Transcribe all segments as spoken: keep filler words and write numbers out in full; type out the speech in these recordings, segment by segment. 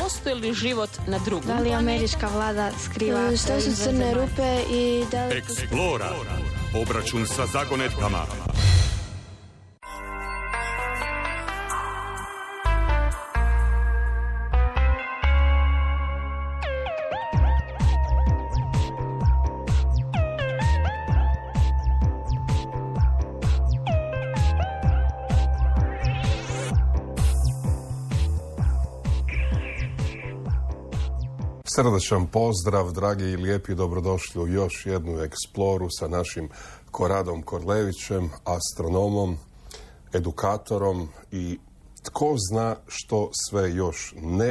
postoji li život na drugom? Da li američka vlada skriva? Što su crne rupe i da li... Eksplora. Obračun sa zagonetkama. Srdačan pozdrav, dragi i lijepi, dobrodošli u još jednu eksploru sa našim Koradom Korlevićem, astronomom, edukatorom i tko zna što sve još ne,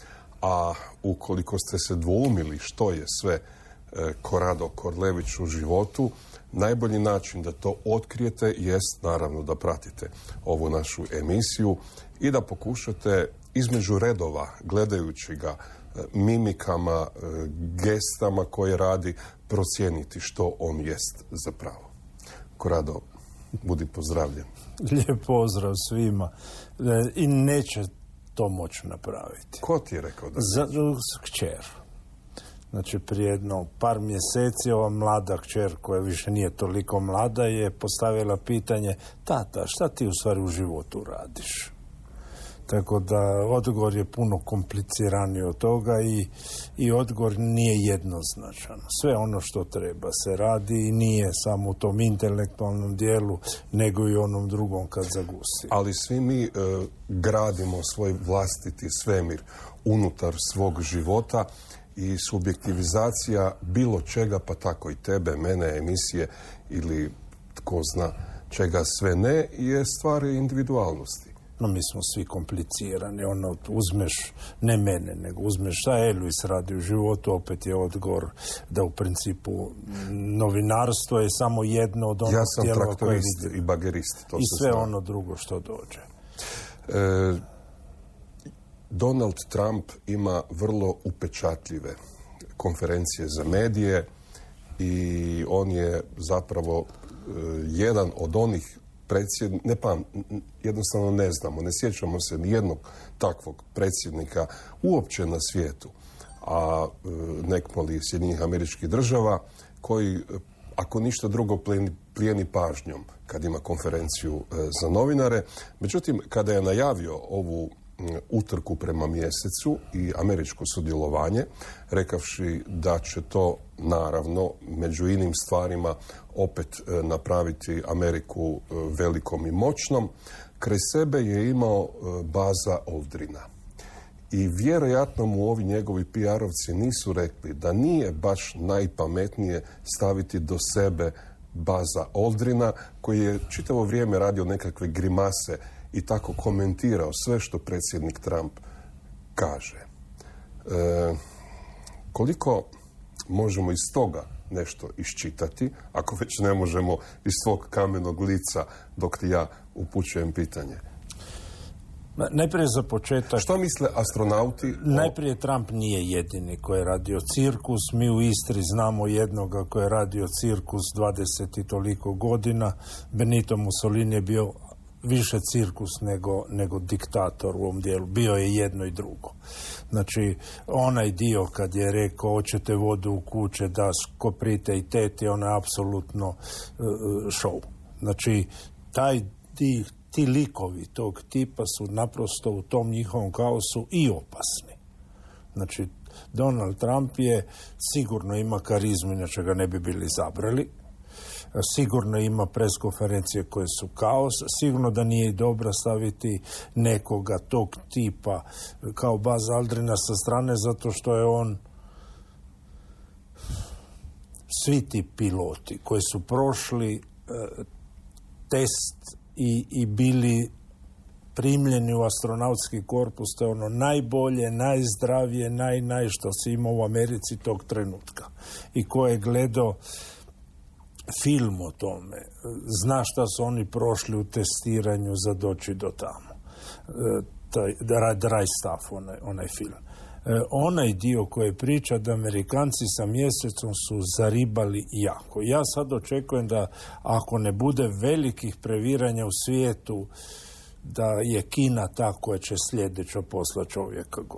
a ukoliko ste se dvoumili što je sve Korado Korlević u životu, najbolji način da to otkrijete jest naravno da pratite ovu našu emisiju i da pokušate između redova, gledajući ga, mimikama, gestama koje radi, procijeniti što on jest zapravo. Korado, budi pozdravljen. Lijep pozdrav svima. I neće to moći napraviti. Ko ti je rekao da? Za kćer. Znači, prije jedno par mjeseci ova mlada kćer, koja više nije toliko mlada, je postavila pitanje: tata, šta ti u stvari u životu radiš? Tako da odgovor je puno kompliciraniji od toga i, i odgovor nije jednoznačan. Sve ono što treba se radi i nije samo u tom intelektualnom dijelu, nego i onom drugom kad zagusi. Ali svi mi e, gradimo svoj vlastiti svemir unutar svog života i subjektivizacija bilo čega, pa tako i tebe, mene, emisije ili tko zna čega sve ne, je stvar individualnosti. No, mi smo svi komplicirani. Ono, uzmeš, ne mene, nego uzmeš šta Elvis radi u životu, opet je odgovor da u principu novinarstvo je samo jedno od onog ja sam tijela traktorist i bagerist. To i sve zna. ono drugo što dođe. E, Donald Trump ima vrlo upečatljive konferencije za medije i on je zapravo e, jedan od onih predsjednik, ne pa, jednostavno ne znamo, ne sjećamo se ni jednog takvog predsjednika uopće na svijetu, a e, nekmoli Sjedinjenih Američkih Država, koji, ako ništa drugo, plijeni, plijeni pažnjom kad ima konferenciju e, za novinare. Međutim, kada je najavio ovu utrku prema mjesecu i američko sudjelovanje, rekavši da će to naravno među inim stvarima opet napraviti Ameriku velikom i moćnom, kraj sebe je imao Buzza Aldrina. I vjerojatno mu ovi njegovi P R-ovci nisu rekli da nije baš najpametnije staviti do sebe Buzza Aldrina, koji je čitavo vrijeme radio nekakve grimase i tako komentirao sve što predsjednik Trump kaže. E, koliko možemo iz toga nešto iščitati, ako već ne možemo iz svog kamenog lica dok ti ja upućujem pitanje? Najprije za početak... Što misle astronauti? Najprije Trump nije jedini koji je radio cirkus. Mi u Istri znamo jednoga koji je radio cirkus dvadeset i toliko godina. Benito Mussolini je bio više cirkus nego, nego diktator u ovom dijelu. Bio je jedno i drugo. Znači, onaj dio kad je rekao hoćete vodu u kuće, da skoprite i teti, ono je apsolutno uh, show. Znači, taj di, ti likovi tog tipa su naprosto u tom njihovom kaosu i opasni. Znači, Donald Trump je sigurno ima karizmu, inače ga ne bi bili izabrali. Sigurno ima preskonferencije koje su kaos, sigurno da nije dobro staviti nekoga tog tipa kao Buzz Aldrina sa strane, zato što je on, svi ti piloti koji su prošli eh, test i, i bili primljeni u astronautski korpus, to je ono najbolje, najzdravije, naj, naj što se ima u Americi tog trenutka. I ko je gledao film o tome, zna šta su oni prošli u testiranju za doći do tamo. E, taj Dry Stuff, onaj, onaj film. E, onaj dio koji priča da Amerikanci sa mjesecom su zaribali jako. Ja sad očekujem da ako ne bude velikih previranja u svijetu, da je Kina ta koja će sljedeća posla čovjeka gore.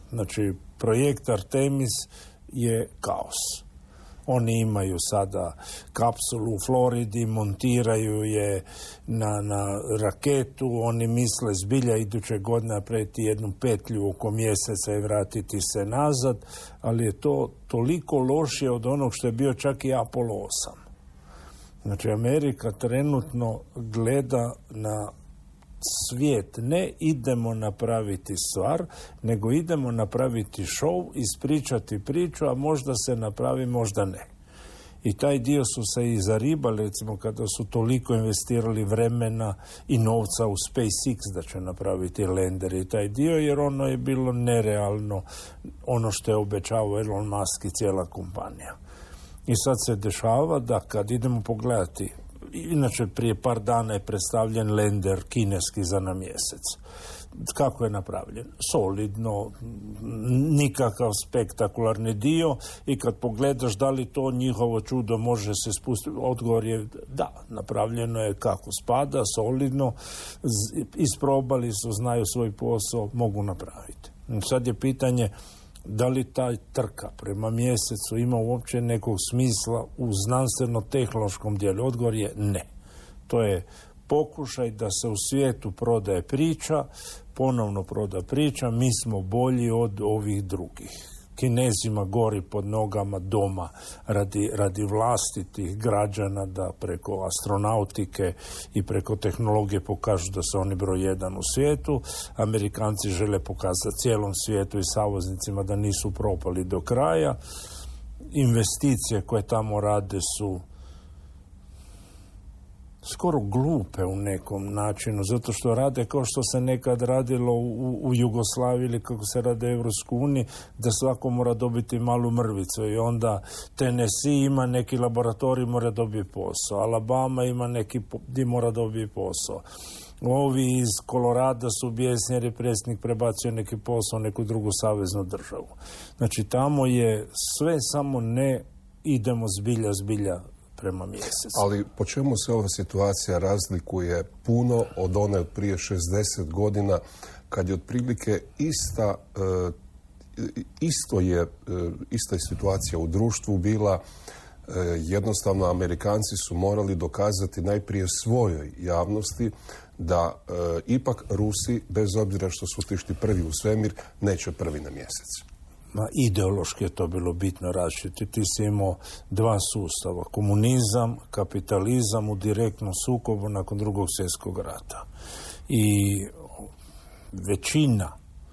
Znači, projekt Artemis je kaos. Oni imaju sada kapsulu u Floridi, montiraju je na, na raketu, oni misle zbilja iduće godine napraviti jednu petlju oko mjeseca i vratiti se nazad, ali je to toliko lošije od onog što je bio čak i Apollo osam. Znači, Amerika trenutno gleda na svijet, ne idemo napraviti stvar, nego idemo napraviti show, ispričati priču, a možda se napravi, možda ne. I taj dio su se i zaribali, recimo, kada su toliko investirali vremena i novca u SpaceX da će napraviti lander i taj dio, jer ono je bilo nerealno, ono što je obećavao Elon Musk i cijela kompanija. I sad se dešava da kad idemo pogledati, inače prije par dana je predstavljen lander kineski za na mjesec. Kako je napravljen? Solidno, nikakav spektakularni dio, i kad pogledaš da li to njihovo čudo može se spustiti, odgovor je da, napravljeno je kako spada, solidno, isprobali su, znaju svoj posao, mogu napraviti. Sad je pitanje da li taj trka prema mjesecu ima uopće nekog smisla u znanstveno-tehnološkom dijelu. Odgovor je ne. To je pokušaj da se u svijetu prodaje priča, ponovno proda priča, mi smo bolji od ovih drugih. Kinezima gori pod nogama doma radi, radi vlastitih građana da preko astronautike i preko tehnologije pokažu da su oni broj jedan u svijetu. Amerikanci žele pokazati cijelom svijetu i saveznicima da nisu propali do kraja. Investicije koje tamo rade su skoro glupe u nekom načinu, zato što rade kao što se nekad radilo u, u Jugoslaviji ili kako se rade u Europskoj uniji, da svako mora dobiti malu mrvicu i onda Tennessee ima neki laboratorij, mora dobiti posao, Alabama ima neki di mora dobiti posao. Ovi iz Kolorada su bijesni jer je predsjednik prebacio neki posao u neku drugu saveznu državu. Znači, tamo je sve samo ne idemo zbilja, zbilja prema mjesecu. Ali po čemu se ova situacija razlikuje puno od one od prije šezdeset godina, kad je otprilike ista, e, isto je, e, ista je situacija u društvu bila. E, jednostavno, Amerikanci su morali dokazati najprije svojoj javnosti da e, ipak Rusi, bez obzira što su otišli prvi u svemir, neće prvi na mjesec. Ma, ideološki je to bilo bitno različiti. Ti si imao dva sustava. Komunizam, kapitalizam u direktnom sukobu nakon drugog svjetskog rata. I većina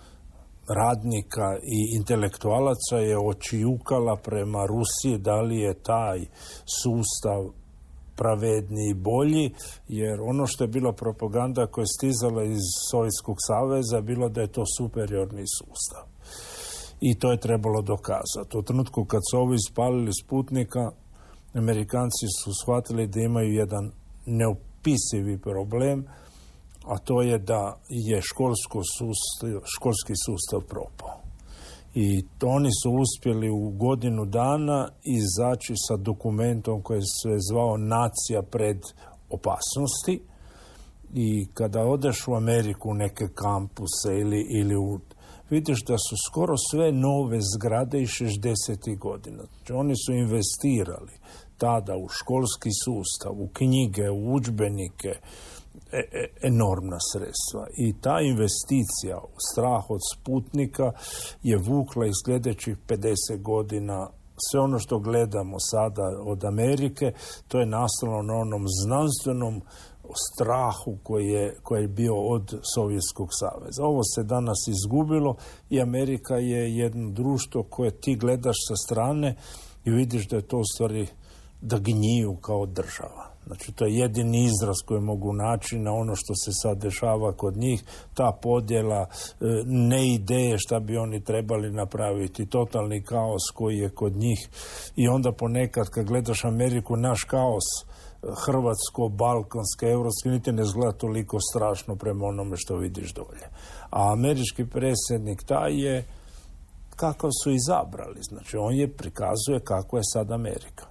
radnika i intelektualaca je očijukala prema Rusiji da li je taj sustav pravedniji i bolji, jer ono što je bila propaganda koja je stizala iz Sovjetskog saveza je bilo da je to superiorni sustav. I to je trebalo dokazati. U trenutku kad su ovi ispalili Sputnika, Amerikanci su shvatili da imaju jedan neopisivi problem, a to je da je školsko sustav, školski sustav propao. I oni su uspjeli u godinu dana izaći sa dokumentom koji se zvao Nacija pred opasnosti. I kada odeš u Ameriku u neke kampuse ili, ili u vidiš da su skoro sve nove zgrade iz šezdesetih godina. Znači, oni su investirali tada u školski sustav, u knjige, u udžbenike, e, e, enormna sredstva. I ta investicija, strah od Sputnika, je vukla iz sljedećih pedeset godina. Sve ono što gledamo sada od Amerike, to je nastalo na onom znanstvenom strahu koji je, koji je bio od Sovjetskog saveza. Ovo se danas izgubilo i Amerika je jedno društvo koje ti gledaš sa strane i vidiš da je to u stvari da gnjiju kao država. Znači, to je jedini izraz koji mogu naći na ono što se sad dešava kod njih, ta podjela, ne ideje šta bi oni trebali napraviti, totalni kaos koji je kod njih. I onda ponekad kad gledaš Ameriku, naš kaos hrvatsko, balkanske, evropske, niti ne izgleda toliko strašno prema onome što vidiš dolje. A američki predsjednik taj je kakav su izabrali. Znači, on je prikazuje kako je sad Amerika.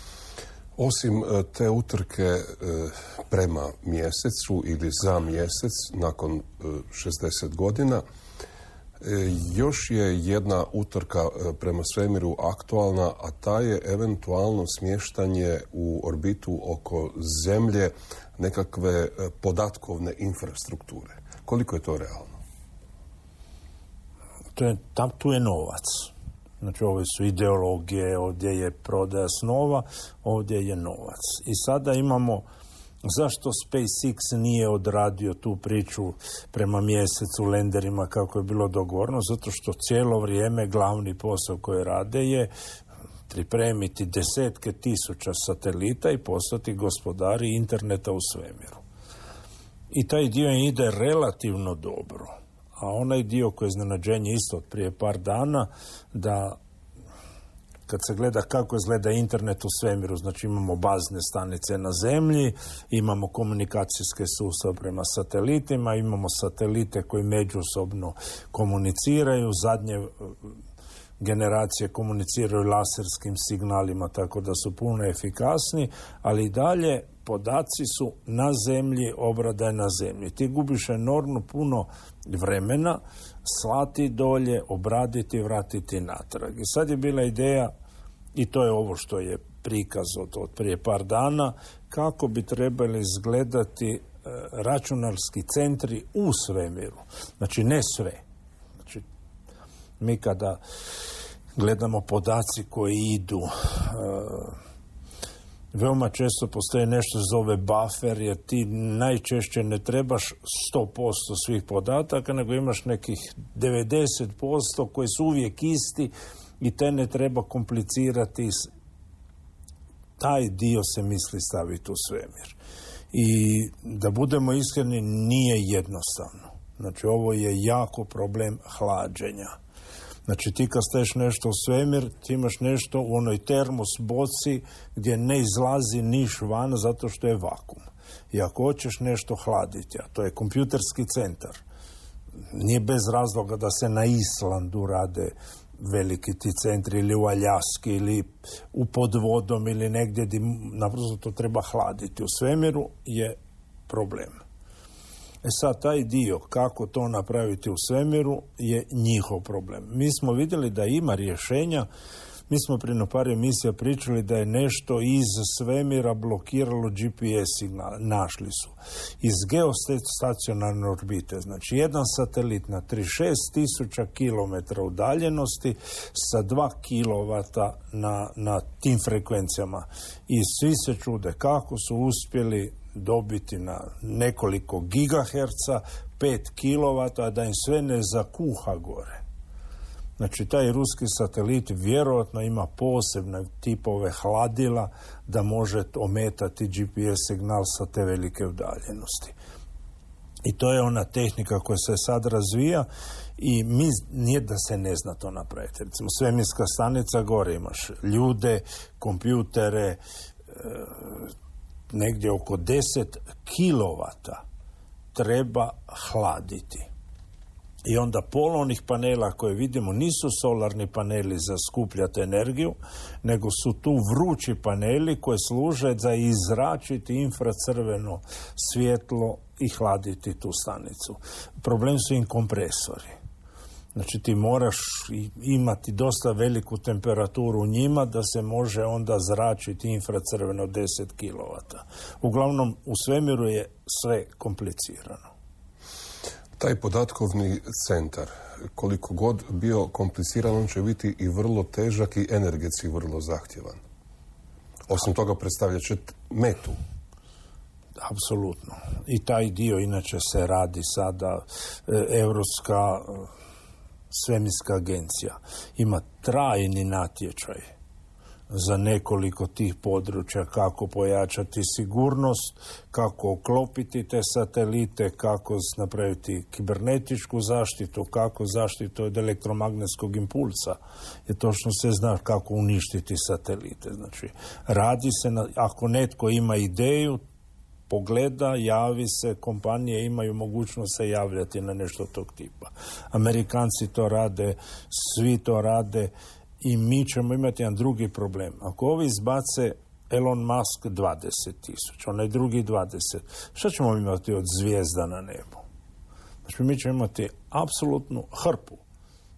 Osim te utrke prema mjesecu ili za mjesec nakon šezdeset godina, Još je jedna utrka prema svemiru aktualna, a ta je eventualno smještanje u orbitu oko Zemlje nekakve podatkovne infrastrukture. Koliko je to realno? To je, tam tu je novac. Znači, ove su ideologije, ovdje je prodaja snova, ovdje je novac. I sada imamo, zašto SpaceX nije odradio tu priču prema mjesecu, lenderima, kako je bilo dogovoreno? Zato što cijelo vrijeme glavni posao koji rade je pripremiti desetke tisuća satelita i postati gospodari interneta u svemiru. I taj dio ide relativno dobro. A onaj dio koji je iznenađenje isto od prije par dana, da kad se gleda kako izgleda internet u svemiru, znači imamo bazne stanice na Zemlji, imamo komunikacijske sustave prema satelitima, imamo satelite koji međusobno komuniciraju, zadnje generacije komuniciraju laserskim signalima, tako da su puno efikasni, ali i dalje podaci su na Zemlji, obrada je na Zemlji. Ti gubiš enormno puno vremena slati dolje, obraditi, vratiti natrag. I sad je bila ideja, i to je ovo što je prikaz od, od prije par dana, kako bi trebali izgledati e, računalski centri u svemiru. Znači, ne sve. Znači, mi kada gledamo podaci koji idu, e, veoma često postoji nešto zove buffer, jer ti najčešće ne trebaš sto posto svih podataka, nego imaš nekih devedeset posto koji su uvijek isti i te ne treba komplicirati. Taj dio se misli staviti u svemir. I da budemo iskreni, nije jednostavno. Znači, ovo je jako problem hlađenja. Znači, ti kad staješ nešto u svemir, ti imaš nešto u onoj termos boci gdje ne izlazi niš van zato što je vakum. I ako hoćeš nešto hladiti, a to je kompjuterski centar, nije bez razloga da se na Islandu rade veliki ti centri, ili u Aljaski, ili u pod vodom, ili negdje gdje naprosto to treba hladiti. U svemiru je problem. E sad, taj dio, kako to napraviti u svemiru, je njihov problem. Mi smo vidjeli da ima rješenja. Mi smo prije par emisija pričali da je nešto iz svemira blokiralo G P S signal. Našli su. Iz geostacionarne orbite, znači jedan satelit na trideset šest tisuća kilometara udaljenosti sa dva kilovata na, na tim frekvencijama. I svi se čude kako su uspjeli dobiti na nekoliko gigaherca pet kilovata, a da im sve ne zakuha gore. Znači, taj ruski satelit vjerojatno ima posebne tipove hladila da može ometati G P S signal sa te velike udaljenosti. I to je ona tehnika koja se sad razvija i mi, nije da se ne zna to napraviti. Recimo, svemirska stanica, gore imaš ljude, kompjutere, e, negdje oko deset kilovata treba hladiti. I onda pol onih panela koje vidimo nisu solarni paneli za skupljati energiju, nego su tu vrući paneli koji služe za izračiti infracrveno svjetlo i hladiti tu stanicu. Problem su im kompresori. Znači, ti moraš imati dosta veliku temperaturu u njima da se može onda zračiti infracrveno deset kilovata. Uglavnom, u svemiru je sve komplicirano. Taj podatkovni centar, koliko god bio kompliciran, on će biti i vrlo težak i energetski vrlo zahtjevan. Osim toga, predstavljat će metu. Apsolutno. I taj dio inače se radi sada. Europska svemirska agencija ima trajni natječaj za nekoliko tih područja, kako pojačati sigurnost, kako uklopiti te satelite, kako napraviti kibernetičku zaštitu, kako zaštitu od elektromagnetskog impulsa. Je točno se zna kako uništiti satelite. Znači, radi se, na, ako netko ima ideju, pogleda, javi se, kompanije imaju mogućnost se javljati na nešto tog tipa. Amerikanci to rade, svi to rade. I mi ćemo imati jedan drugi problem. Ako ovi izbace Elon Musk dvadeset tisuća, onaj drugi dvadeset, šta ćemo imati od zvijezda na nebu? Znači, mi ćemo imati apsolutnu hrpu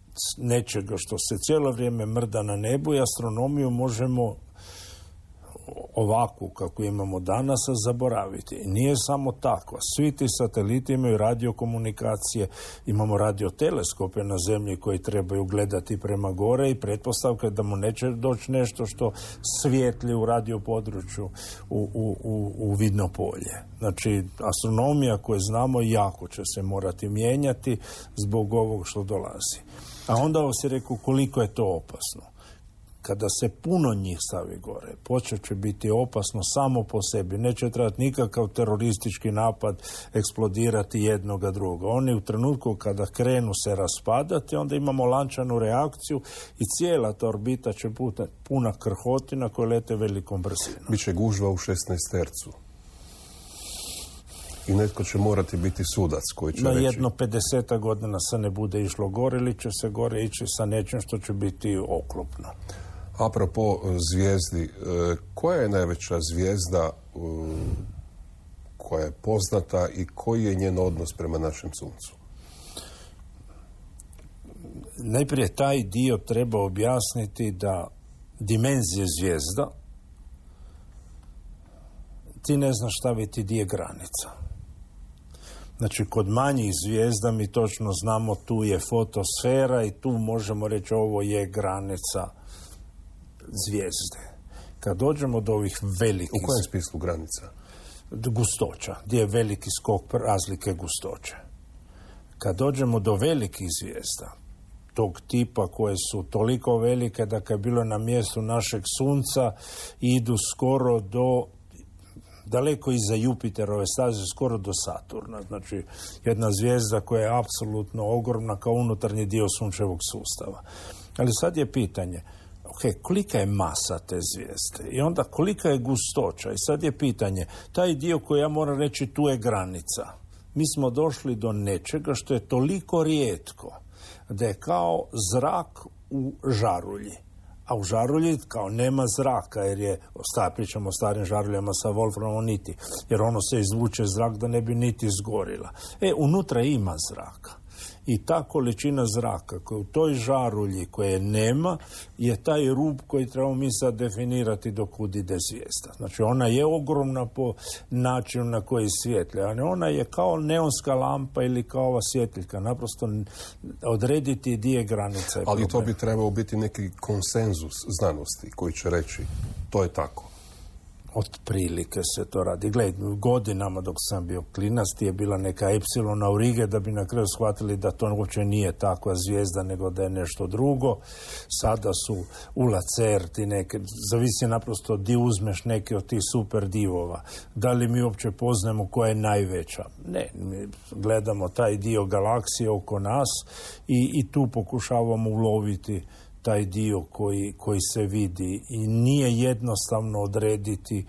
nečega što se cijelo vrijeme mrda na nebu i astronomiju možemo ovakvu kako imamo danas zaboraviti. I nije samo tako. Svi ti sateliti imaju radiokomunikacije, imamo radioteleskope na zemlji koji trebaju gledati prema gore i pretpostavka da mu neće doći nešto što svijetli u radiopodručju u, u, u, u vidno polje. Znači, astronomija koju znamo jako će se morati mijenjati zbog ovog što dolazi. A onda ovo si rekao koliko je to opasno. Kada se puno njih stavi gore, počet će biti opasno samo po sebi. Neće trebati nikakav teroristički napad eksplodirati jednoga druga. Oni u trenutku kada krenu se raspadati, onda imamo lančanu reakciju i cijela ta orbita će biti puna krhotina koje lete velikom brzinom. Biće gužva u šesnaestercu. I netko će morati biti sudac koji će na reći... Na jedno pedeset godina se ne bude išlo gore ili će se gore ići sa nečim što će biti oklopno. Apropo zvijezdi, koja je najveća zvijezda koja je poznata i koji je njen odnos prema našem suncu? Najprije taj dio treba objasniti da dimenzije zvijezda ti ne znaš staviti gdje je granica. Znači, kod manjih zvijezda mi točno znamo tu je fotosfera i tu možemo reći ovo je granica zvijezde. Kad dođemo do ovih velikih... U kojem smislu granica? Gustoća, gdje je veliki skok razlike gustoće. Kad dođemo do velikih zvijezda, tog tipa koje su toliko velike da kad je bilo na mjestu našeg sunca idu skoro do daleko iza Jupiterove staze, skoro do Saturna. Znači, jedna zvijezda koja je apsolutno ogromna kao unutarnji dio sunčevog sustava. Ali sad je pitanje, ok, kolika je masa te zvijezde? I onda kolika je gustoća? I sad je pitanje, taj dio koji ja moram reći tu je granica. Mi smo došli do nečega što je toliko rijetko da je kao zrak u žarulji. A u žarulji kao nema zraka, jer je, sta, pričamo o starim žaruljama sa wolframom niti, jer ono se izvuče zrak da ne bi niti izgorila. E, unutra ima zraka. I ta količina zraka koja u toj žarulji koje nema je taj rub koji trebamo mi sad definirati do kud ide zvijezda. Znači ona je ogromna po načinu na koji svijetlja, ali ona je kao neonska lampa ili kao ova svjetiljka. Naprosto odrediti gdje je granica je ali problem. To bi trebao biti neki konsenzus znanosti koji će reći to je tako. Otprilike se to radi. Gledaj, godinama dok sam bio klinac je bila neka Epsilon Aurige da bi na kraju shvatili da to uopće nije takva zvijezda nego da je nešto drugo. Sada su u Lacerti neke, zavisi naprosto di uzmeš neke od tih super divova. Da li mi uopće poznajemo koja je najveća? Ne, mi gledamo taj dio galaksije oko nas i, i tu pokušavamo uloviti taj dio koji, koji se vidi i nije jednostavno odrediti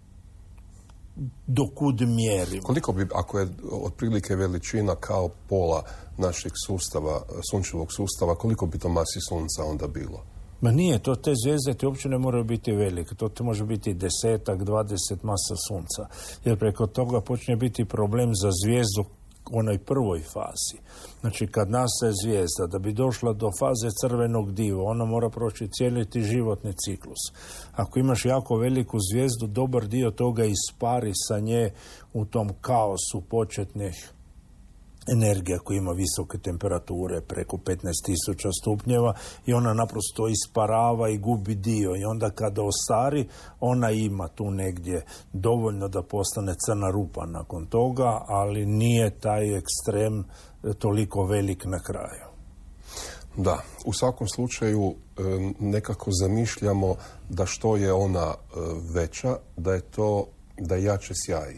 do kud mjerimo. Koliko bi, ako je otprilike veličina kao pola našeg sustava, sunčevog sustava, koliko bi to masi sunca onda bilo? Ma nije, to te zvijezde ti uopće ne moraju biti velike. To te može biti desetak, dvadeset masa sunca. Jer preko toga počne biti problem za zvijezdu u onoj prvoj fazi. Znači, kad nastaje zvijezda, da bi došla do faze crvenog diva, ona mora proći cijeli ti životni ciklus. Ako imaš jako veliku zvijezdu, dobar dio toga ispari sa nje u tom kaosu početnih energija koja ima visoke temperature preko petnaest tisuća stupnjeva i ona naprosto isparava i gubi dio i onda kada ostari ona ima tu negdje dovoljno da postane crna rupa nakon toga, ali nije taj ekstrem toliko velik na kraju. Da, u svakom slučaju nekako zamišljamo da što je ona veća, da je to da jače sjaji.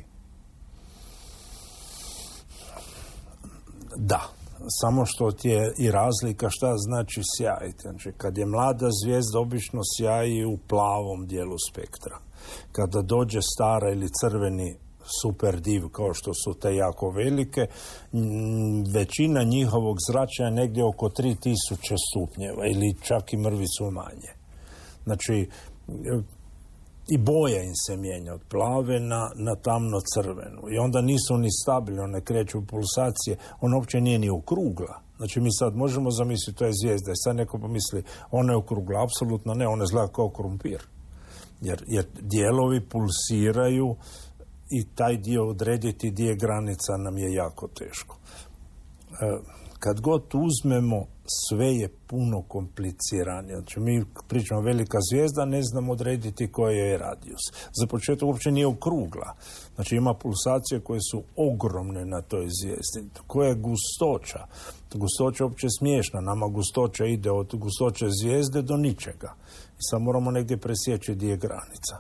Da, samo što ti je i razlika šta znači sjajiti. Znači, kad je mlada zvijezda, obično sjaji u plavom dijelu spektra. Kada dođe stara ili crveni super div, kao što su te jako velike, većina njihovog zračenja je negdje oko tri tisuće stupnjeva ili čak i mrvicu manje. Znači, i boja im se mijenja od plave na, na tamno crvenu. I onda nisu ni stabilne, one kreću pulsacije, ona uopće nije ni okrugla. Znači mi sad možemo zamisliti, to je zvijezda i sad neko pomisli ona je okrugla, apsolutno ne, ona izgleda kao krumpir. Jer, jer dijelovi pulsiraju i taj dio odrediti gdje je granica nam je jako teško. E, kad god uzmemo, sve je puno kompliciranije. Znači mi pričamo velika zvijezda, ne znamo odrediti koji je radijus. Za početak uopće nije okrugla. Znači ima pulsacije koje su ogromne na toj zvijezdi. Koja je gustoća? Gustoća je uopće smiješna. Nama gustoća ide od gustoće zvijezde do ničega. I sad moramo negdje presjeći gdje je granica.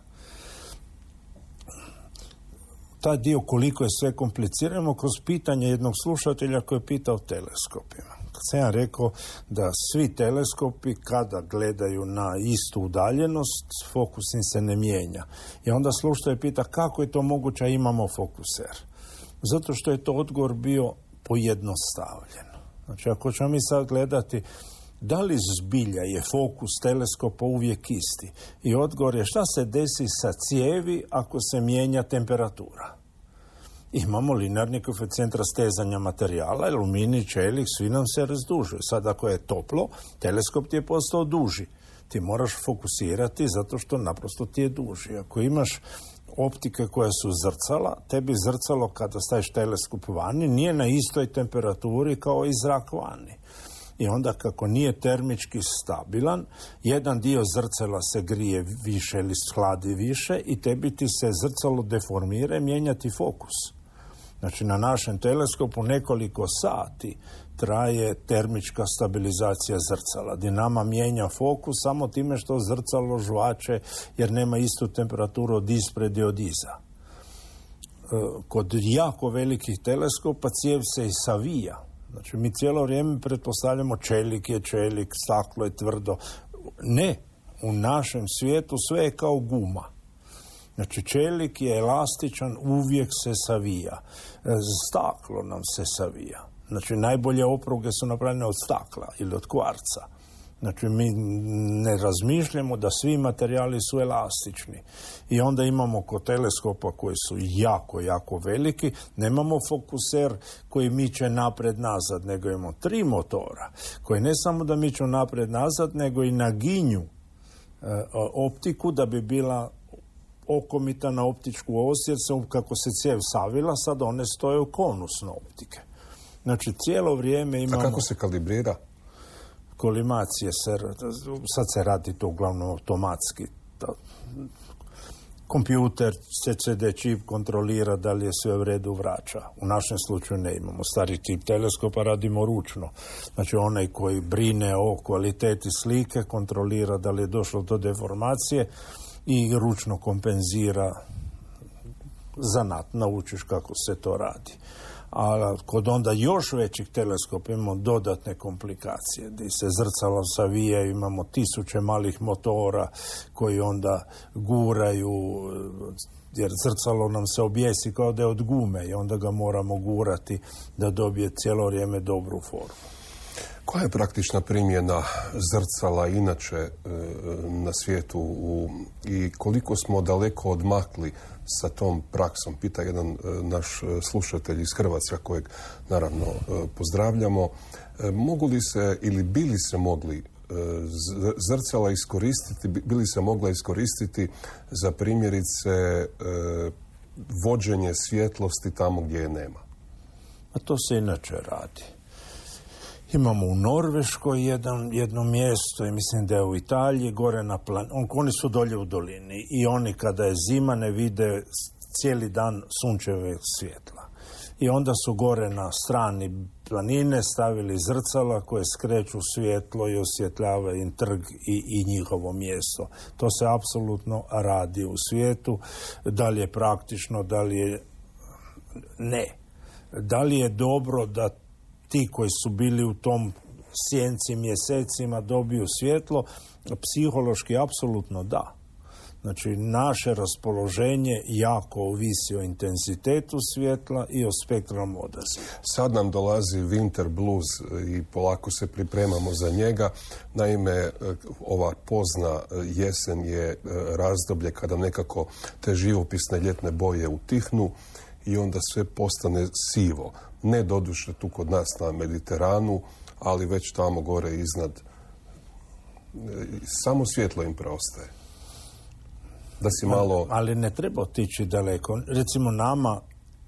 Taj dio koliko je sve komplicirano kroz pitanje jednog slušatelja koji je pitao teleskopima. Kad sam ja rekao da svi teleskopi kada gledaju na istu udaljenost, fokus im se ne mijenja. I onda slušatelj pita kako je to moguće, imamo fokuser. Zato što je to odgovor bio pojednostavljen. Znači ako ćemo mi sad gledati da li zbilja je fokus teleskopa uvijek isti? I odgovor je šta se desi sa cijevi ako se mijenja temperatura? Imamo linearni koeficijent rastezanja materijala, aluminij, čelik, svi nam se razdužuju. Sad ako je toplo, teleskop ti je postao duži. Ti moraš fokusirati zato što naprosto ti je duži. Ako imaš optike koje su zrcala, tebi zrcalo kada staviš teleskop vani nije na istoj temperaturi kao i zrak vani. I onda kako nije termički stabilan, jedan dio zrcala se grije više ili hladi više i tebi ti se zrcalo deformira i mijenja ti fokus. Znači na našem teleskopu nekoliko sati traje termička stabilizacija zrcala. Dinama mijenja fokus samo time što zrcalo žvače jer nema istu temperaturu od ispred i od iza. Kod jako velikih teleskopa cijev se i savija. Znači, mi cijelo vrijeme pretpostavljamo čelik je čelik, staklo je tvrdo. Ne, u našem svijetu sve je kao guma. Znači, čelik je elastičan, uvijek se savija. Staklo nam se savija. Znači, najbolje opruge su napravljene od stakla ili od kvarca. Znači, mi ne razmišljamo da svi materijali su elastični. I onda imamo kod teleskopa koji su jako, jako veliki, nemamo fokuser koji miče napred-nazad, nego imamo tri motora koji ne samo da miču napred-nazad, nego i naginju e, optiku da bi bila okomita na optičku os, jer se, kako se cijev savila, sad one stoje u konusno optike. Znači, cijelo vrijeme imamo... A kako se kalibrira? Kolimacije se, sad se radi to uglavnom automatski. Kompjuter, C C D čip kontrolira da li je sve u redu, vraća. U našem slučaju ne imamo stari tip teleskopa, radimo ručno. Znači onaj koji brine o kvaliteti slike kontrolira da li je došlo do deformacije i ručno kompenzira zanat, naučiš kako se to radi. A kod onda još većih teleskopa imamo dodatne komplikacije gdje se zrcalo savijaju, imamo tisuće malih motora koji onda guraju, jer zrcalo nam se objesi kao da je od gume i onda ga moramo gurati da dobije cijelo vrijeme dobru formu. Koja je praktična primjena zrcala inače e, na svijetu u, i koliko smo daleko odmakli sa tom praksom? Pita jedan e, naš slušatelj iz Hrvatska kojeg naravno e, pozdravljamo. E, mogu li se ili bili se mogli e, zrcala iskoristiti, bili se mogla iskoristiti za primjerice e, vođenje svjetlosti tamo gdje je nema? A to se inače radi. Imamo u Norveškoj jedan, jedno mjesto i mislim da je u Italiji gore na plan. On, oni su dolje u dolini i oni kada je zima ne vide cijeli dan sunčeve svjetla. I onda su gore na strani planine stavili zrcala koje skreću svjetlo i osvjetljavaju im trg i, i njihovo mjesto. To se apsolutno radi u svijetu. Da li je praktično, da li je... Ne. Da li je dobro da ti koji su bili u tom sjenci mjesecima dobiju svjetlo? Psihološki apsolutno da. Znači, naše raspoloženje jako ovisi o intenzitetu svjetla i o spektralnom odazivu. Sad nam dolazi Winter Blues i polako se pripremamo za njega. Naime, ova pozna jesen je razdoblje kada nekako te živopisne ljetne boje utihnu i onda sve postane sivo. Ne doduše tu kod nas na Mediteranu, ali već tamo gore iznad samo svjetlo im preostaje. Da si malo... Ali ne treba otići daleko. Recimo nama,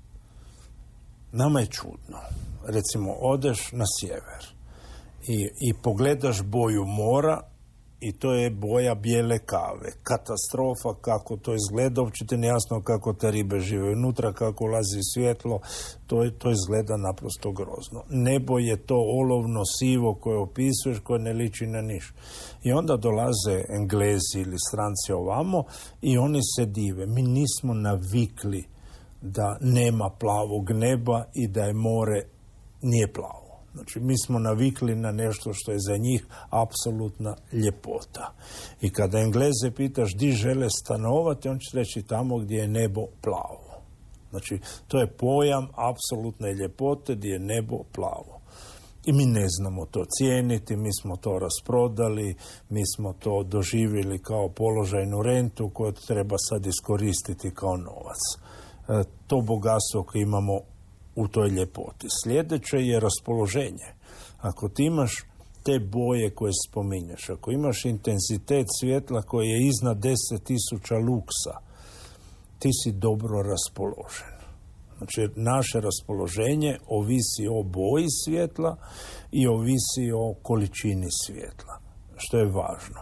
nama je čudno. Recimo, odeš na sjever i, i pogledaš boju mora i to je boja bijele kave. Katastrofa kako to izgleda, uopće ti nejasno kako te ribe žive unutra, kako ulazi svjetlo, to, je, to izgleda naprosto grozno. Nebo je to olovno sivo koje opisuješ, koje ne liči na niš. I onda dolaze Englezi ili stranci ovamo i oni se dive. Mi nismo navikli da nema plavog neba i da je more nije plavo. Znači, mi smo navikli na nešto što je za njih apsolutna ljepota. I kada Engleze pitaš di žele stanovati, on će reći tamo gdje je nebo plavo. Znači, to je pojam apsolutne ljepote gdje je nebo plavo. I mi ne znamo to cijeniti, mi smo to rasprodali, mi smo to doživjeli kao položajnu rentu koju treba sad iskoristiti kao novac. E, to bogatstvo koje imamo u toj ljepoti. Sljedeće je raspoloženje. Ako ti imaš te boje koje spominješ, ako imaš intenzitet svjetla koji je iznad deset tisuća luksa, ti si dobro raspoložen. Znači, naše raspoloženje ovisi o boji svjetla i ovisi o količini svjetla, što je važno.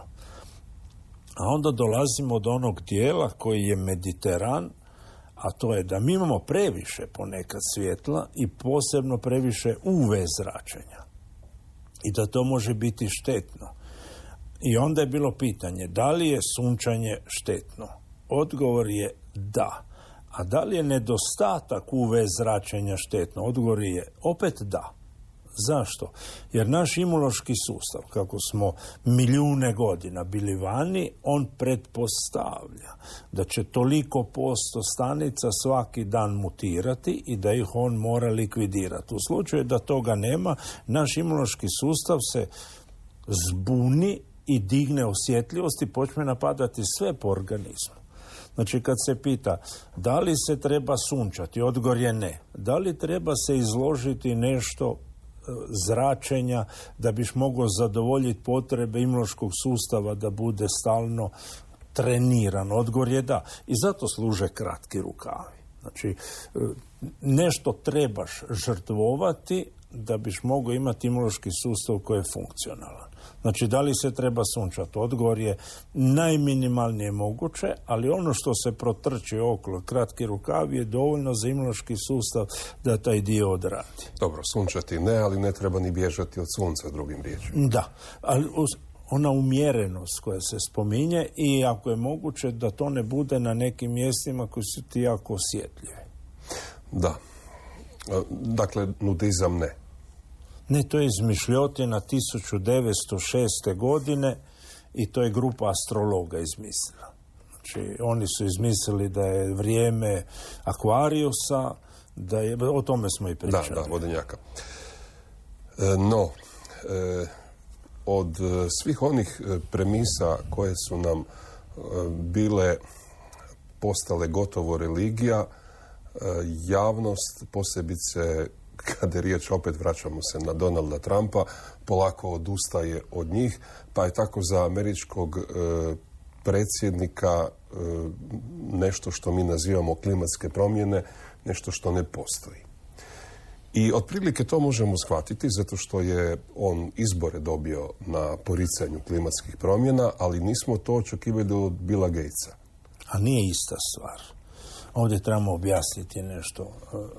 A onda dolazimo do onog dijela koji je Mediteran, a to je da mi imamo previše ponekad svjetla i posebno previše U V zračenja. I da to može biti štetno. I onda je bilo pitanje, da li je sunčanje štetno? Odgovor je da. A da li je nedostatak U V zračenja štetno? Odgovor je opet da. Zašto? Jer naš imunološki sustav, kako smo milijune godina bili vani, on pretpostavlja da će toliko posto stanica svaki dan mutirati i da ih on mora likvidirati. U slučaju da toga nema, naš imunološki sustav se zbuni i digne osjetljivost i počne napadati sve po organizmu. Znači, kad se pita da li se treba sunčati, odgovor je ne. Da li treba se izložiti nešto zračenja da biš mogao zadovoljiti potrebe imunološkog sustava da bude stalno treniran? Odgovor je da. I zato služe kratki rukavi. Znači, nešto trebaš žrtvovati da biš mogao imati imunološki sustav koji je funkcionalan. Znači, da li se treba sunčati? Odgovor je najminimalnije moguće, ali ono što se protrči okolo kratki rukavi je dovoljno za imunološki sustav da taj dio odradi. Dobro, sunčati ne, ali ne treba ni bježati od sunca, drugim riječima. Da, ali ona umjerenost koja se spominje i ako je moguće da to ne bude na nekim mjestima koji su ti jako osjetljivi. Da. Dakle, nudizam ne. Ne, to je izmišljotina tisuću devetsto šeste. godine i to je grupa astrologa izmislila. Znači, oni su izmislili da je vrijeme Akvariusa, da je, o tome smo i pričali. Da, da, vodenjaka. E, no, e, od svih onih premisa koje su nam e, bile postale gotovo religija, e, javnost, posebice kada je riječ, opet vraćamo se na Donalda Trumpa, polako odustaje od njih, pa je tako za američkog e, predsjednika e, nešto što mi nazivamo klimatske promjene, nešto što ne postoji. I otprilike to možemo shvatiti zato što je on izbore dobio na poricanju klimatskih promjena, ali nismo to očekivali od Billa Gatesa. A nije ista stvar. Ovdje trebamo objasniti nešto.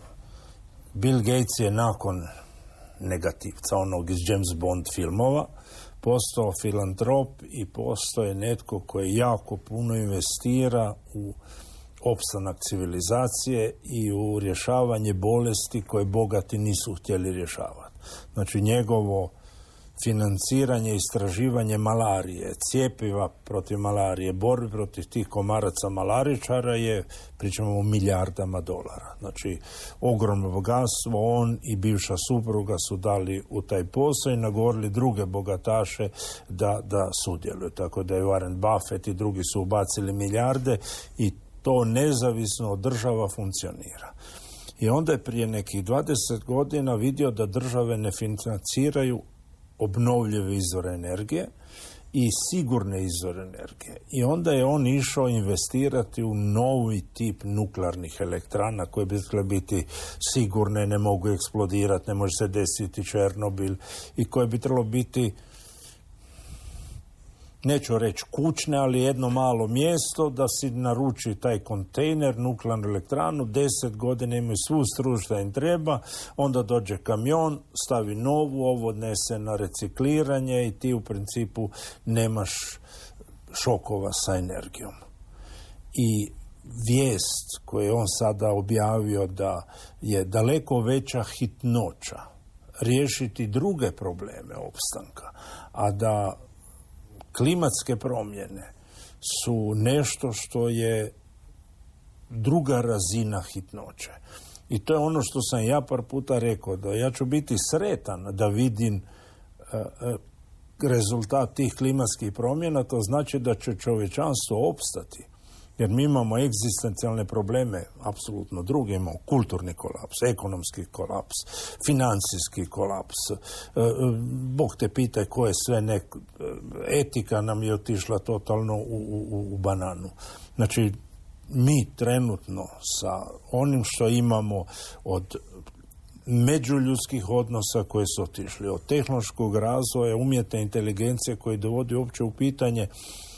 Bill Gates je nakon negativca, onog iz James Bond filmova, postao filantrop i postao je netko koji jako puno investira u opstanak civilizacije i u rješavanje bolesti koje bogati nisu htjeli rješavati. Znači, njegovo financiranje, istraživanje malarije, cjepiva protiv malarije, borbi protiv tih komaraca malaričara je, pričamo o milijardama dolara. Znači, ogromno bogatstvo, on i bivša supruga su dali u taj posao i nagovorili druge bogataše da, da sudjeluju. Tako da je Warren Buffett i drugi su ubacili milijarde i to nezavisno od država funkcionira. I onda je prije nekih dvadeset godina vidio da države ne financiraju obnovljive izvore energije i sigurne izvore energije. I onda je on išao investirati u novi tip nuklearnih elektrana koje bi trebale biti sigurne, ne mogu eksplodirati, ne može se desiti Černobil i koje bi trebalo biti, neću reći kućne, ali jedno malo mjesto da si naruči taj kontejner, nuklearnu elektranu, deset godina imaju svu struju što im treba, onda dođe kamion, stavi novu, ovo odnese na recikliranje i ti u principu nemaš šokova sa energijom. I vijest koju je on sada objavio da je daleko veća hitnoća riješiti druge probleme opstanka, a da klimatske promjene su nešto što je druga razina hitnoće. I to je ono što sam ja par puta rekao, da ja ću biti sretan da vidim uh, uh, rezultat tih klimatskih promjena, to znači da će čovječanstvo opstati. Jer mi imamo egzistencijalne probleme, apsolutno druge, imamo kulturni kolaps, ekonomski kolaps, financijski kolaps, Bog te pitaj koje sve nek... etika nam je otišla totalno u, u, u bananu. Znači, mi trenutno sa onim što imamo od međuljudskih odnosa koji su otišli, od tehnološkog razvoja, umjetne inteligencije koji dovodi uopće u pitanje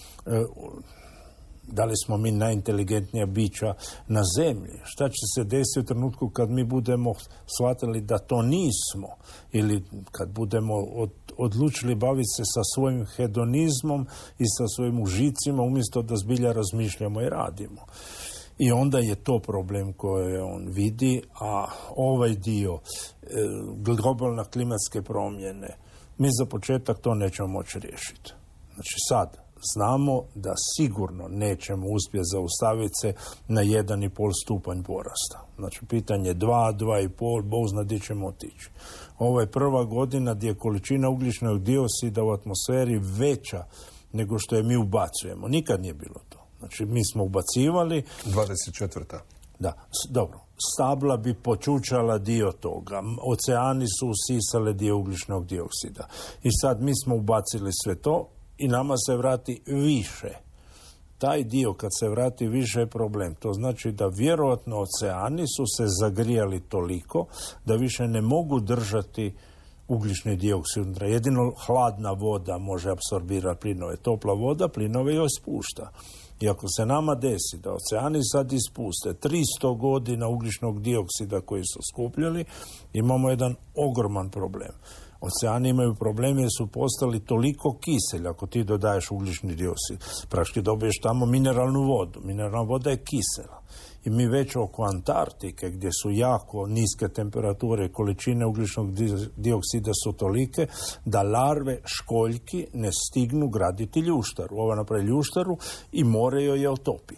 da li smo mi najinteligentnija bića na zemlji? Šta će se desiti u trenutku kad mi budemo shvatili da to nismo? Ili kad budemo od, odlučili baviti se sa svojim hedonizmom i sa svojim užicima umjesto da zbilja razmišljamo i radimo? I onda je to problem koji on vidi, a ovaj dio, globalne klimatske promjene, mi za početak to nećemo moći riješiti. Znači sad znamo da sigurno nećemo uspjeti zaustaviti se na jedan i pol stupanj porasta. Znači, pitanje dva, dva i pol, Bog zna gdje ćemo otići. Ovo je prva godina gdje je količina ugljičnog dioksida u atmosferi veća nego što je mi ubacujemo. Nikad nije bilo to. Znači, mi smo ubacivali... dvadeset četvrta. Da, dobro. Stabla bi počučala dio toga. Oceani su usisale dio ugljičnog dioksida. I sad mi smo ubacili sve to i nama se vrati više. Taj dio kad se vrati više je problem. To znači da vjerojatno oceani su se zagrijali toliko da više ne mogu držati ugljični dioksid unutra. Jedino hladna voda može apsorbirati plinove. Topla voda plinove joj spušta. I ako se nama desi da oceani sad ispuste tristo godina ugljičnog dioksida koji su skupljali, imamo jedan ogroman problem. Oceani imaju probleme jer su postali toliko kiseli. Ako ti dodaješ ugljični dioksid, praktički dobiješ tamo mineralnu vodu. Mineralna voda je kisela. I mi već oko Antarktike, gdje su jako niske temperature i količine ugljičnog dioksida su tolike, da larve školjki ne stignu graditi ljuštaru. Ova napravi ljuštaru i more joj je otopi.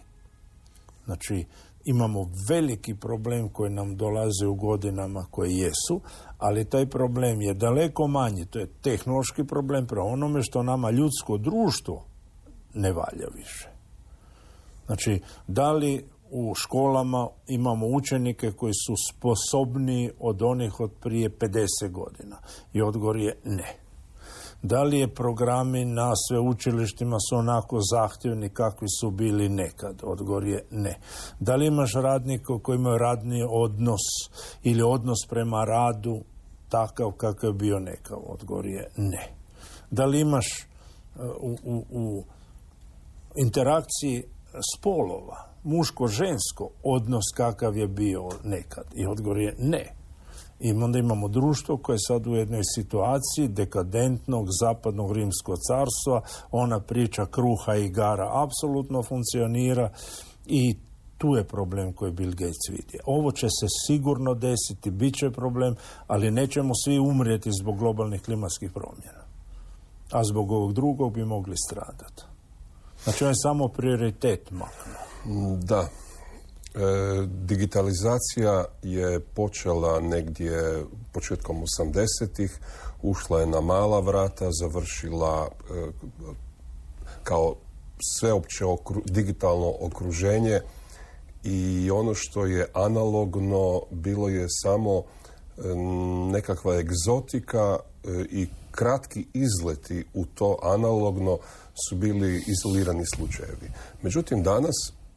Znači, imamo veliki problem koji nam dolaze u godinama koje jesu, ali taj problem je daleko manji. To je tehnološki problem prema onome što nama ljudsko društvo ne valja više. Znači, da li u školama imamo učenike koji su sposobniji od onih od prije pedeset godina? I odgovor je ne. Da li je programi na sveučilištima su onako zahtjevni kakvi su bili nekad? Odgovor je ne. Da li imaš radnika koji imaju radni odnos ili odnos prema radu takav kakav je bio nekad? Odgovor je ne. Da li imaš u, u, u interakciji spolova, muško-žensko, odnos kakav je bio nekad? I odgovor je ne. I onda imamo društvo koje je sad u jednoj situaciji dekadentnog zapadnog rimskog carstva. Ona priča kruha i igara apsolutno funkcionira i tu je problem koji Bill Gates vidi. Ovo će se sigurno desiti, bit će problem, ali nećemo svi umrijeti zbog globalnih klimatskih promjena. A zbog ovog drugog bi mogli stradati. Znači, on je samo prioritet maknuo. Da. E, digitalizacija je počela negdje početkom osamdesetih, ušla je na mala vrata, završila e, kao sveopće okru, digitalno okruženje i ono što je analogno bilo je samo e, nekakva egzotika i kratki izleti u to analogno su bili izolirani slučajevi. Međutim, danas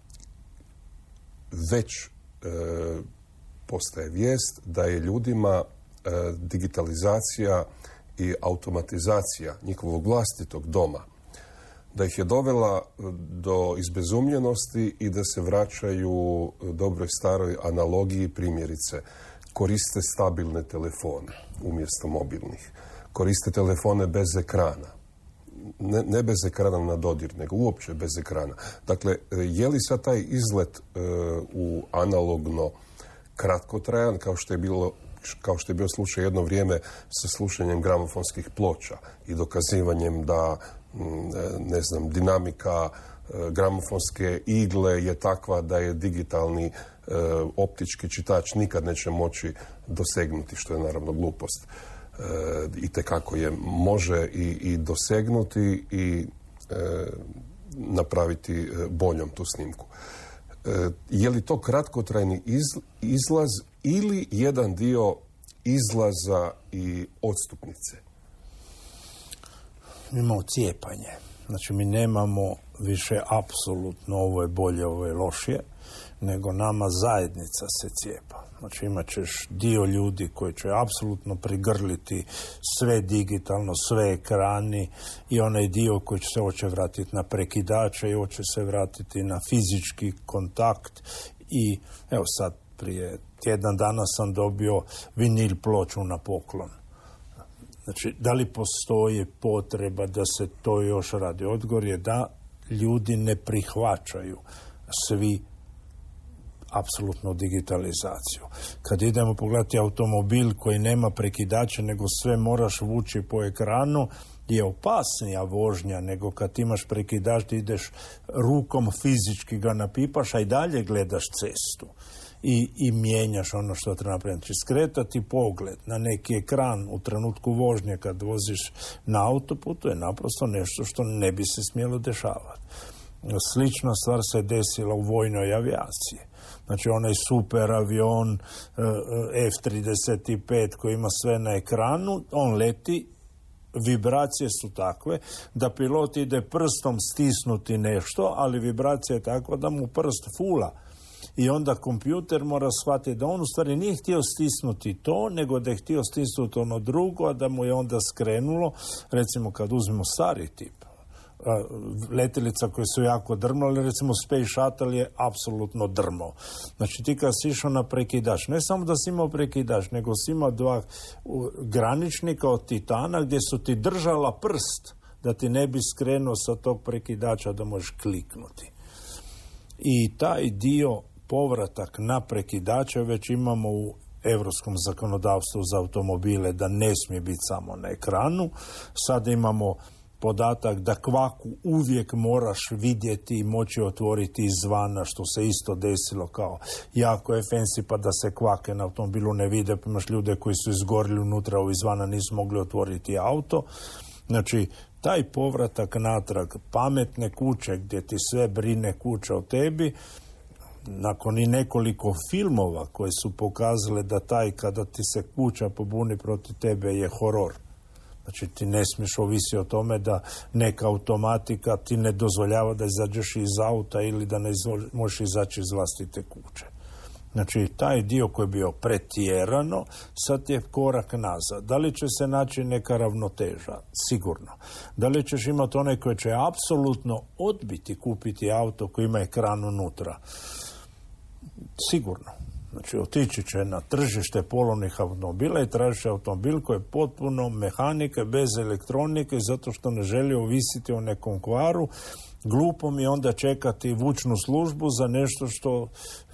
već e, postaje vijest da je ljudima e, digitalizacija i automatizacija njihovog vlastitog doma, da ih je dovela do izbezumljenosti i da se vraćaju dobroj staroj analogiji, primjerice. Koriste stabilne telefone umjesto mobilnih. Koriste telefone bez ekrana. Ne, ne bez ekrana na dodir, nego uopće bez ekrana. Dakle, je li sad taj izlet e, u analogno kratkotrajan, kao što je bilo kao što je bio slučaj jedno vrijeme sa slušanjem gramofonskih ploča i dokazivanjem da, ne znam, dinamika gramofonske igle je takva da je digitalni e, optički čitač nikad neće moći dosegnuti, što je naravno glupost. E, i tekako je može i, i dosegnuti i e, napraviti boljom tu snimku. E, je li to kratkotrajni iz, izlaz ili jedan dio izlaza i odstupnice? Imamo cijepanje. Znači, mi nemamo više apsolutno ovo je bolje, ovo je lošije, nego nama zajednica se cijepa. Znači, imat ćeš dio ljudi koji će apsolutno prigrliti sve digitalno, sve ekrani i onaj dio koji će se hoće vratiti na prekidače i hoće se vratiti na fizički kontakt. I evo sad, prije tjedan dana sam dobio vinil ploču na poklon. Znači, da li postoji potreba da se to još radi? Odgovor je da ljudi ne prihvaćaju svi apsolutno digitalizaciju. Kad idemo pogledati automobil koji nema prekidača, nego sve moraš vući po ekranu, je opasnija vožnja nego kad imaš prekidač, ideš rukom fizički ga napipaš, a i dalje gledaš cestu. I, i mijenjaš ono što treba napraviti. Skretati pogled na neki ekran u trenutku vožnje kad voziš na autoputu je naprosto nešto što ne bi se smjelo dešavati. Slična stvar se desila u vojnoj avijaciji. Znači, onaj super avion F trideset pet koji ima sve na ekranu, on leti, vibracije su takve da pilot ide prstom stisnuti nešto, ali vibracija je takva da mu prst fula. I onda kompjuter mora shvatiti da on u stvari nije htio stisnuti to, nego da je htio stisnuti ono drugo, a da mu je onda skrenulo, recimo kad uzmemo stari tip, letjelica koje su jako drmale, recimo Space Shuttle je apsolutno drmao. Znači, ti kad si išao na prekidač, ne samo da si imao prekidač, nego si imao dva graničnika od titana gdje su ti držala prst da ti ne bi skrenuo sa tog prekidača da možeš kliknuti. I taj dio povratak na prekidače već imamo u europskom zakonodavstvu za automobile da ne smije biti samo na ekranu. Sad imamo podatak da kvaku uvijek moraš vidjeti i moći otvoriti izvana, što se isto desilo kao jako je fancy pa da se kvake na automobilu ne vide, pa imaš ljude koji su izgorili unutra u izvana, nisu mogli otvoriti auto. Znači, taj povratak natrag pametne kuće gdje ti sve brine kuća o tebi, nakon i nekoliko filmova koji su pokazale da taj kada ti se kuća pobuni protiv tebe je horor. Znači, ti ne smiješ ovisi o tome da neka automatika ti ne dozvoljava da izađeš iz auta ili da ne izvoli, možeš izaći iz vlastite kuće. Znači, taj dio koji je bio pretjerano, sad je korak nazad. Da li će se naći neka ravnoteža? Sigurno. Da li ćeš imati onaj koji će apsolutno odbiti kupiti auto koji ima ekran unutra? Sigurno. Znači, otići će na tržište polovnih automobila i tražiti automobil koji je potpuno mehanike, bez elektronike, zato što ne želi ovisiti o nekom kvaru. Glupo mi je onda čekati vučnu službu za nešto što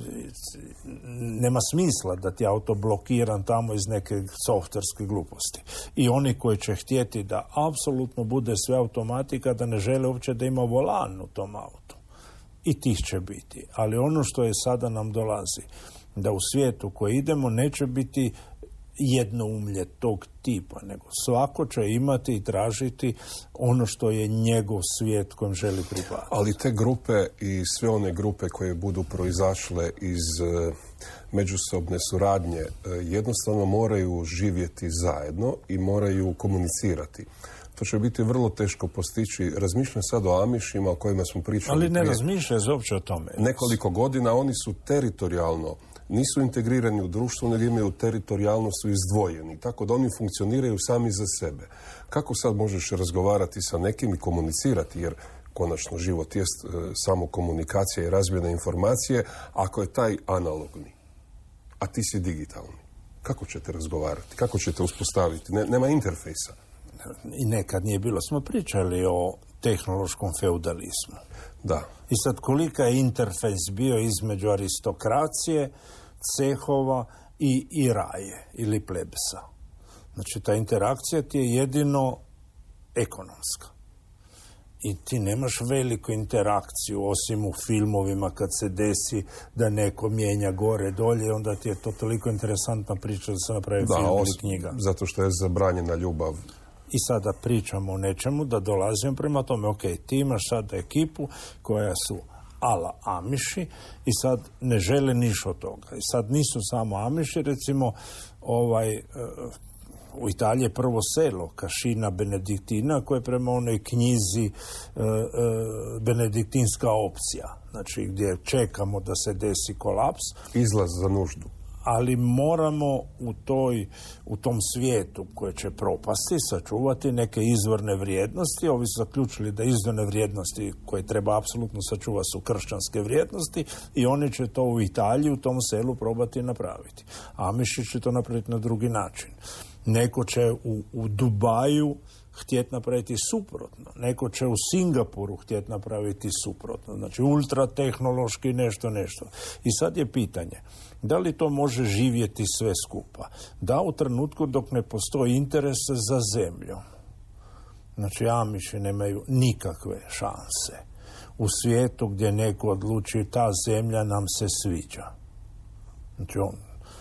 nema smisla da ti auto blokiran tamo iz neke softverske gluposti. I oni koji će htjeti da apsolutno bude sve automatika, da ne žele uopće da ima volan u tom autu. I tih će biti. Ali ono što je sada nam dolazi, da u svijetu koji idemo neće biti jednoumlje tog tipa, nego svako će imati i tražiti ono što je njegov svijet kojem želi pripadati. Ali te grupe i sve one grupe koje budu proizašle iz e, međusobne suradnje e, jednostavno moraju živjeti zajedno i moraju komunicirati. To će biti vrlo teško postići. Razmišljam sad o Amišima o kojima smo pričali. Ali ne razmišljaj uopće o tome. Nekoliko godina oni su teritorijalno, nisu integrirani u društvo, nego imaju teritorijalno, su izdvojeni. Tako da oni funkcioniraju sami za sebe. Kako sad možeš razgovarati sa nekim i komunicirati, jer konačno život jest e, samo komunikacija i razmjena informacije, ako je taj analogni, a ti si digitalni. Kako ćete razgovarati? Kako ćete uspostaviti? Ne, nema interfejsa. I nekad nije bilo. Smo pričali o tehnološkom feudalizmu. Da. I sad kolika je interfejs bio između aristokracije, cehova i, i raje ili plebsa. Znači ta interakcija ti je jedino ekonomska. I ti nemaš veliku interakciju osim u filmovima kad se desi da neko mijenja gore dolje, onda ti je to toliko interesantna priča da se napravi da, film os, ili knjiga. Zato što je zabranjena ljubav. I sada pričamo o nečemu da dolazimo prema tome, ok, ti imaš sada ekipu koja su ala Amiši i sad ne žele niš od toga. I sad nisu samo Amiši, recimo ovaj, uh, u Italiji je prvo selo Kašina Benediktina koje je prema onoj knjizi uh, uh, benediktinska opcija. Znači gdje čekamo da se desi kolaps. Izlaz za nuždu. Ali moramo u, toj, u tom svijetu koje će propasti sačuvati neke izvorne vrijednosti. Ovi su zaključili da izvorne vrijednosti koje treba apsolutno sačuvati su kršćanske vrijednosti i oni će to u Italiji, u tom selu probati napraviti. Amiši će to napraviti na drugi način. Neko će u, u Dubaju htjeti napraviti suprotno. Neko će u Singapuru htjeti napraviti suprotno. Znači ultratehnološki nešto, nešto. I sad je pitanje, da li to može živjeti sve skupa? Da, u trenutku dok ne postoji interes za zemljom. Znači Amiši nemaju nikakve šanse. U svijetu gdje neko odluči ta zemlja nam se sviđa. Znači on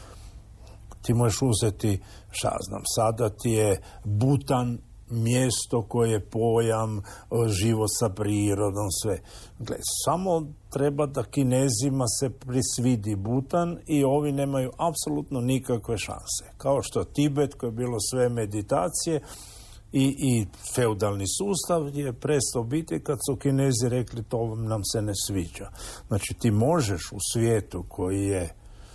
ti možeš uzeti, šta znam, sada ti je Butan mjesto koje je pojam, život sa prirodom, sve. Gle, samo treba da Kinezima se prisvidi Butan i ovi nemaju apsolutno nikakve šanse. Kao što Tibet, koje je bilo sve meditacije i, i feudalni sustav je prestao biti kad su Kinezi rekli to nam se ne sviđa. Znači ti možeš u svijetu koji je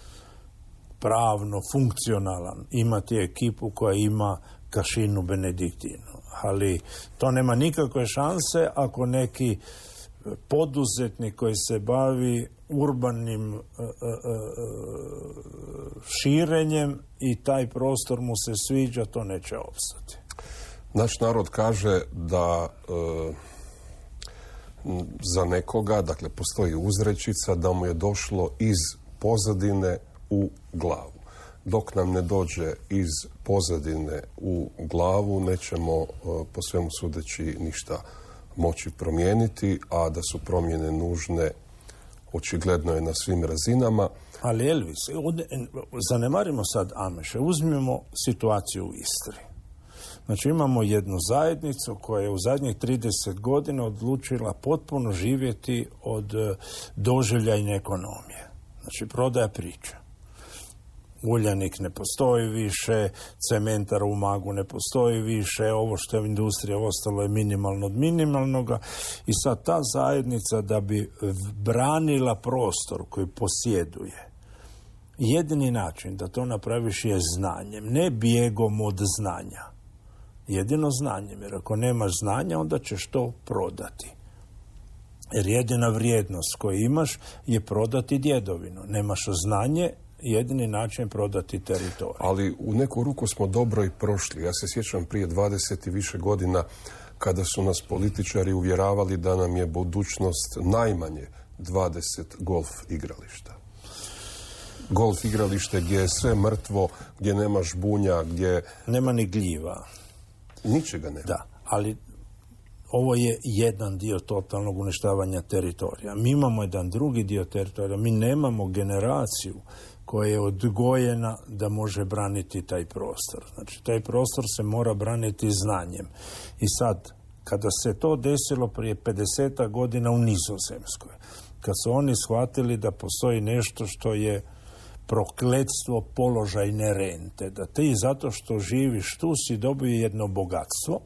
pravno funkcionalan imati ekipu koja ima Kašinu Benediktinu. Ali to nema nikakve šanse ako neki poduzetnik koji se bavi urbanim uh, uh, uh, širenjem i taj prostor mu se sviđa, to neće opstati. Naš narod kaže da uh, za nekoga, dakle postoji uzrečica da mu je došlo iz pozadine u glavu. Dok nam ne dođe iz pozadine u glavu, nećemo uh, po svemu sudeći ništa moći promijeniti, a da su promjene nužne, očigledno je na svim razinama. Ali Elvis, zanemarimo sad Amiše, uzmimo situaciju u Istri. Znači imamo jednu zajednicu koja je u zadnjih trideset godina odlučila potpuno živjeti od doživljajne ekonomije. Znači prodaja priča. Uljanik ne postoji više, cementar u Umagu ne postoji više, ovo što je u industriji ostalo je minimalno od minimalnoga i sad ta zajednica da bi branila prostor koji posjeduje, jedini način da to napraviš je znanjem, ne bijegom od znanja. Jedino znanjem, jer ako nemaš znanja onda ćeš to prodati. Jer jedina vrijednost koju imaš je prodati djedovinu. Nemaš znanje, jedini način je prodati teritorij. Ali u neku ruku smo dobro i prošli. Ja se sjećam prije dvadeset i više godina kada su nas političari uvjeravali da nam je budućnost najmanje dvadeset golf igrališta. Golf igralište gdje je sve mrtvo, gdje nema žbunja, gdje... Nema ni gljiva. Ničega nema. Da, ali ovo je jedan dio totalnog uništavanja teritorija. Mi imamo jedan drugi dio teritorija. Mi nemamo generaciju koja je odgojena da može braniti taj prostor. Znači, taj prostor se mora braniti znanjem. I sad, kada se to desilo prije pedeset godina u Nizozemskoj, kad su oni shvatili da postoji nešto što je prokletstvo položajne rente, da ti zato što živiš tu si dobio jedno bogatstvo,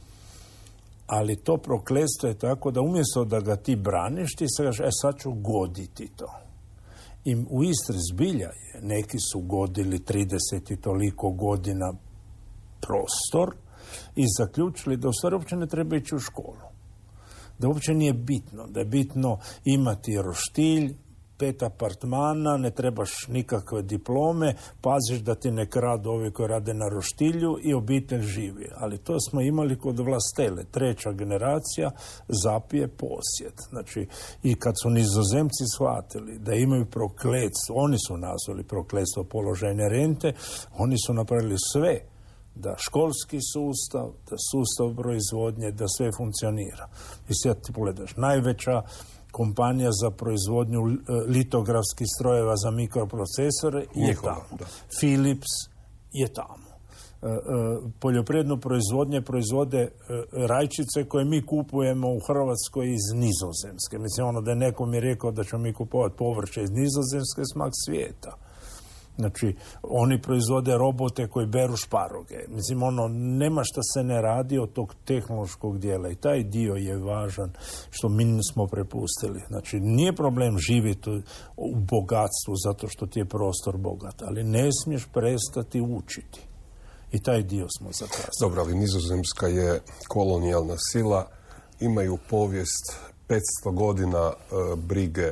ali to prokletstvo je tako da umjesto da ga ti braniš, ti se kažeš, e sad ću goditi to. I u Istri zbilja je, neki su godili trideset i toliko godina prostor i zaključili da u stvari uopće ne treba ići u školu. Da uopće nije bitno, da je bitno imati roštilj, pet apartmana, ne trebaš nikakve diplome, paziš da ti ne kradu ovi koji rade na roštilju i obitelj živi. Ali to smo imali kod Vlastele. Treća generacija zapije posjed. Znači, i kad su Nizozemci shvatili da imaju prokletstvo, oni su nazvali prokletstvo položajne rente, oni su napravili sve da školski sustav, da sustav proizvodnje, da sve funkcionira. I sad ti pogledaš, najveća kompanija za proizvodnju litografskih strojeva za mikroprocesore je Njihova, tamo. Da. Philips je tamo. E, e, poljoprivredno proizvodnje proizvode e, rajčice koje mi kupujemo u Hrvatskoj iz Nizozemske. Mislim, ono da je neko mi rekao da ćemo mi kupovati povrće iz Nizozemske, smak svijeta. Znači, oni proizvode robote koji beru šparoge. Mislim, ono, nema šta se ne radi od tog tehnološkog dijela i taj dio je važan što mi smo prepustili. Znači, nije problem živjeti u bogatstvu zato što ti je prostor bogat, ali ne smiješ prestati učiti. I taj dio smo zakasnili. Dobro, ali Nizozemska je kolonijalna sila, imaju povijest petsto godina e, brige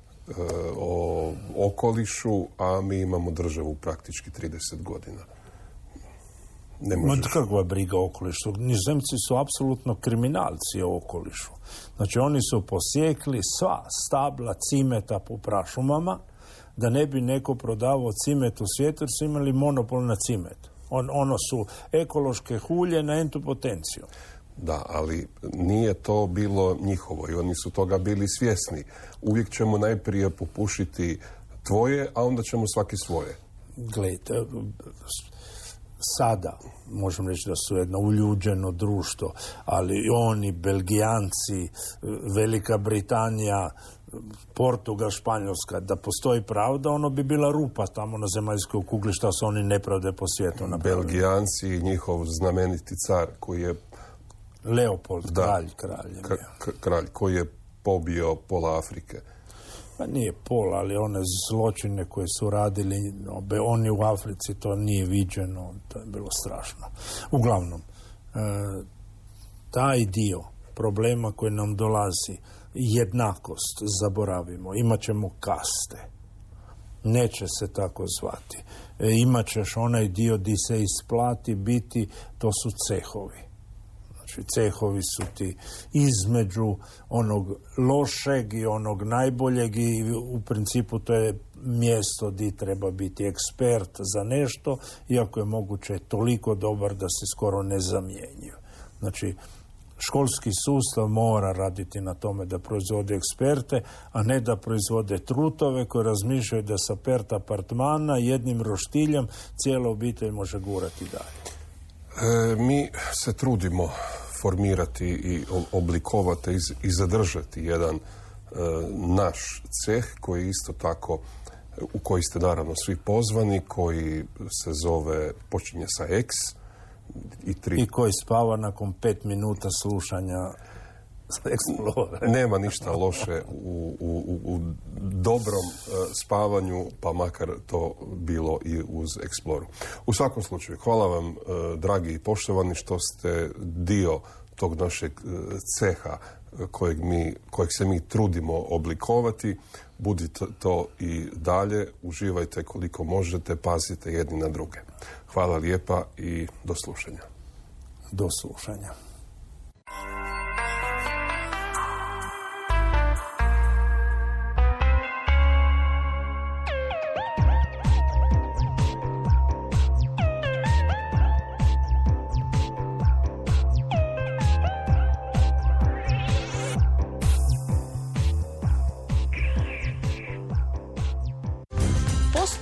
o okolišu, a mi imamo državu praktički trideset godina. Ne možeš... Kakva briga o okolišu? Nizozemci su apsolutno kriminalci o okolišu. Znači, oni su posjekli sva stabla cimeta po prašumama, da ne bi neko prodavao cimet u svijetu, jer su imali monopol na cimet. On, ono su ekološke hulje na entu potenciju. Da, ali nije to bilo njihovo i oni su toga bili svjesni. Uvijek ćemo najprije popušiti tvoje, a onda ćemo svaki svoje. Gledajte, sada možemo reći da su jedno uljuđeno društvo, ali oni, Belgijanci, Velika Britanija, Portugal, Španjolska, da postoji pravda, ono bi bila rupa tamo na zemaljskoj kugli, šta su oni nepravde po svijetu napravili. Belgijanci i njihov znameniti car koji je Leopold, da, kralj, kralj. K- kralj koji je pobio pola Afrike. Pa nije pola, ali one zločine koje su radili, oni u Africi, to nije viđeno, to je bilo strašno. Uglavnom, e, taj dio problema koji nam dolazi, jednakost, zaboravimo, imat ćemo kaste. Neće se tako zvati. E, imat ćeš onaj dio di se isplati biti, to su cehovi. Cehovi su ti između onog lošeg i onog najboljeg i u principu to je mjesto gdje treba biti ekspert za nešto, iako je moguće toliko dobar da se skoro ne zamjenjuju. Znači, školski sustav mora raditi na tome da proizvode eksperte, a ne da proizvode trutove koji razmišljaju da sa pet apartmana jednim roštiljem cijela obitelj može gurati dalje. E, mi se trudimo formirati i oblikovati i zadržati jedan e, naš ceh koji isto tako, u koji ste naravno svi pozvani, koji se zove, počinje sa X i tri... I koji spava nakon pet minuta slušanja Explore. Nema ništa loše u, u, u dobrom uh, spavanju, pa makar to bilo i uz Exploru. U svakom slučaju, hvala vam, uh, dragi i poštovani, što ste dio tog našeg uh, ceha kojeg, mi, kojeg se mi trudimo oblikovati. Budite to i dalje, uživajte koliko možete, pazite jedni na druge. Hvala lijepa i do slušanja. Do slušanja.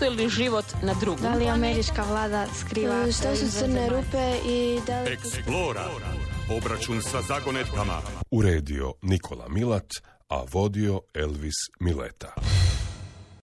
Postoji li život na drugom? Da li američka vlada skriva? Što su crne rupe i da li... Explora. Obračun sa zagonetkama. Uredio Nikola Milat, a vodio Elvis Mileta.